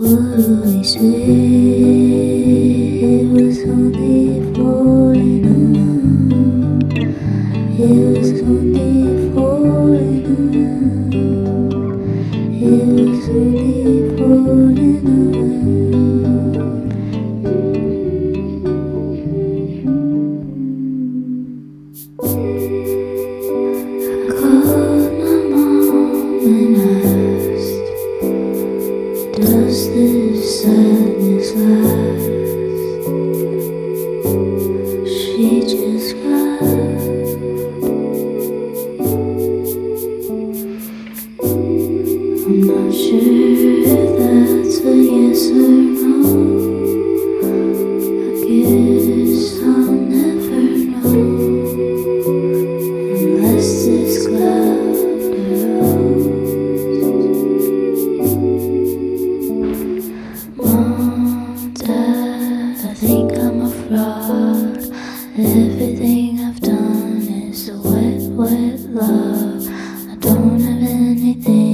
do we say? It was only falling around. It was only falling around. It was only falling around. I called my mom and asked, does this sadness last? She just laughed. I'm not sure if that's a yes or no. I guess I'll never know unless this cloud arose. Mom, Dad, I think I'm a fraud. Everything I've done is a wet, wet love. I don't have anything